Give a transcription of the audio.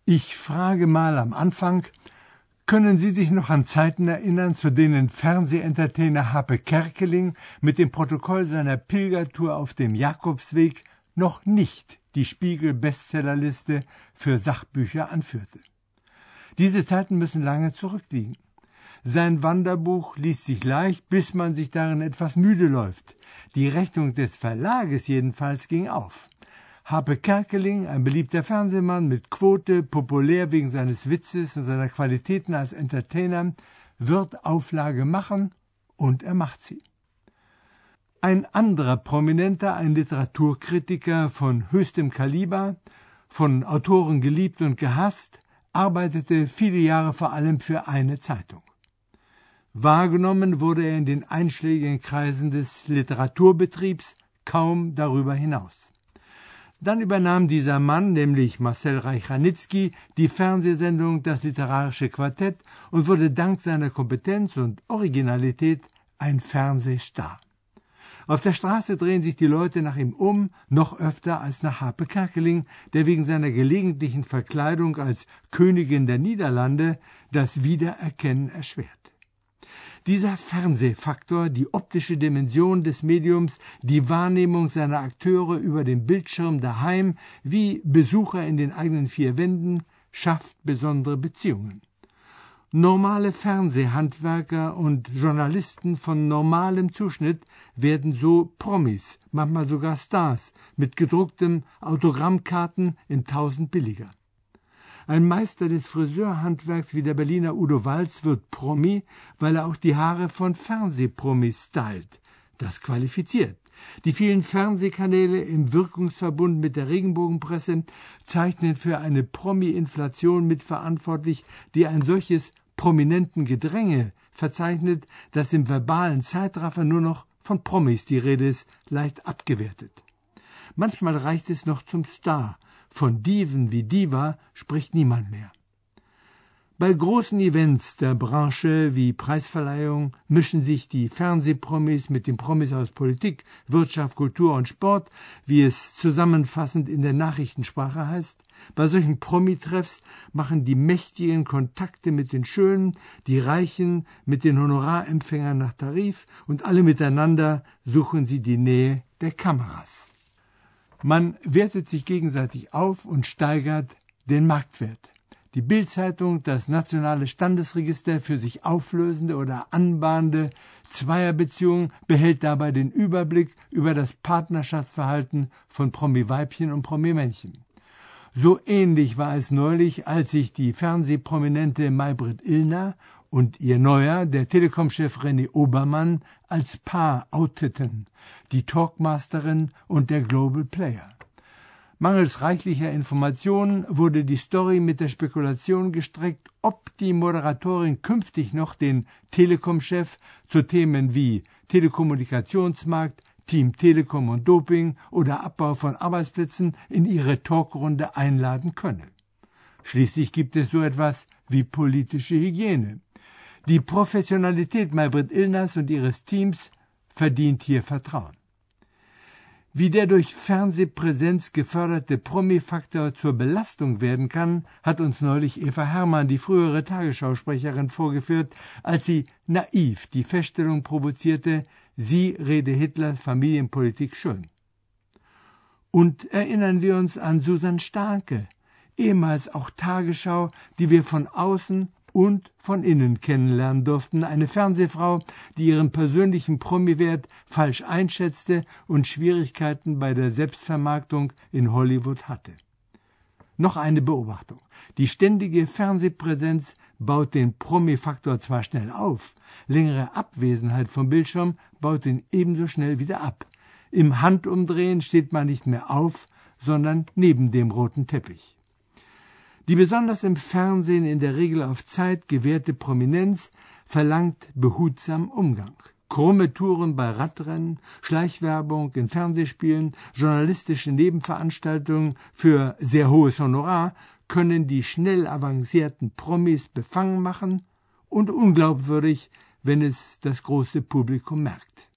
Ich frage mal am Anfang, können Sie sich noch an Zeiten erinnern, zu denen Fernsehentertainer Happe Kerkeling mit dem Protokoll seiner Pilgertour auf dem Jakobsweg noch nicht die Spiegel-Bestsellerliste für Sachbücher anführte? Diese Zeiten müssen lange zurückliegen. Sein Wanderbuch liest sich leicht, bis man sich darin etwas müde läuft. Die Rechnung des Verlages jedenfalls ging auf. Happe Kerkeling, ein beliebter Fernsehmann mit Quote, populär wegen seines Witzes und seiner Qualitäten als Entertainer, wird Auflage machen und er macht sie. Ein anderer Prominenter, ein Literaturkritiker von höchstem Kaliber, von Autoren geliebt und gehasst, arbeitete viele Jahre vor allem für eine Zeitung. Wahrgenommen wurde er in den einschlägigen Kreisen des Literaturbetriebs, kaum darüber hinaus. Dann übernahm dieser Mann, nämlich Marcel Reich-Ranitzky, die Fernsehsendung Das literarische Quartett und wurde dank seiner Kompetenz und Originalität ein Fernsehstar. Auf der Straße drehen sich die Leute nach ihm um, noch öfter als nach Happe Kerkeling, der wegen seiner gelegentlichen Verkleidung als Königin der Niederlande das Wiedererkennen erschwert. Dieser Fernsehfaktor, die optische Dimension des Mediums, die Wahrnehmung seiner Akteure über den Bildschirm daheim, wie Besucher in den eigenen vier Wänden, schafft besondere Beziehungen. Normale Fernsehhandwerker und Journalisten von normalem Zuschnitt werden so Promis, manchmal sogar Stars, mit gedruckten Autogrammkarten in 1000 billiger. Ein Meister des Friseurhandwerks wie der Berliner Udo Walz wird Promi, weil er auch die Haare von Fernsehpromis stylt. Das qualifiziert. Die vielen Fernsehkanäle im Wirkungsverbund mit der Regenbogenpresse zeichnen für eine Promi-Inflation mitverantwortlich, die ein solches prominenten Gedränge verzeichnet, dass im verbalen Zeitraffer nur noch von Promis die Rede ist, leicht abgewertet. Manchmal reicht es noch zum Star. Von Diven wie Diva spricht niemand mehr. Bei großen Events der Branche wie Preisverleihung mischen sich die Fernsehpromis mit den Promis aus Politik, Wirtschaft, Kultur und Sport, wie es zusammenfassend in der Nachrichtensprache heißt. Bei solchen Promitreffs machen die Mächtigen Kontakte mit den Schönen, die Reichen mit den Honorarempfängern nach Tarif und alle miteinander suchen sie die Nähe der Kameras. Man wertet sich gegenseitig auf und steigert den Marktwert. Die Bild-Zeitung, das nationale Standesregister für sich auflösende oder anbahnende Zweierbeziehungen, behält dabei den Überblick über das Partnerschaftsverhalten von Promi-Weibchen und Promi-Männchen. So ähnlich war es neulich, als sich die Fernsehprominente Maybrit Illner und ihr Neuer, der Telekom-Chef René Obermann, als Paar outeten, die Talkmasterin und der Global Player. Mangels reichlicher Informationen wurde die Story mit der Spekulation gestreckt, ob die Moderatorin künftig noch den Telekom-Chef zu Themen wie Telekommunikationsmarkt, Team Telekom und Doping oder Abbau von Arbeitsplätzen in ihre Talkrunde einladen könne. Schließlich gibt es so etwas wie politische Hygiene. Die Professionalität Maybrit Illners und ihres Teams verdient hier Vertrauen. Wie der durch Fernsehpräsenz geförderte Promi-Faktor zur Belastung werden kann, hat uns neulich Eva Herrmann, die frühere Tagesschausprecherin, vorgeführt, als sie naiv die Feststellung provozierte, sie rede Hitlers Familienpolitik schön. Und erinnern wir uns an Susan Starke, ehemals auch Tagesschau, die wir von außen und von innen kennenlernen durften, eine Fernsehfrau, die ihren persönlichen Promi-Wert falsch einschätzte und Schwierigkeiten bei der Selbstvermarktung in Hollywood hatte. Noch eine Beobachtung. Die ständige Fernsehpräsenz baut den Promi-Faktor zwar schnell auf, längere Abwesenheit vom Bildschirm baut ihn ebenso schnell wieder ab. Im Handumdrehen steht man nicht mehr auf, sondern neben dem roten Teppich. Die besonders im Fernsehen in der Regel auf Zeit gewährte Prominenz verlangt behutsam Umgang. Krumme Touren bei Radrennen, Schleichwerbung in Fernsehspielen, journalistische Nebenveranstaltungen für sehr hohes Honorar können die schnell avancierten Promis befangen machen und unglaubwürdig, wenn es das große Publikum merkt.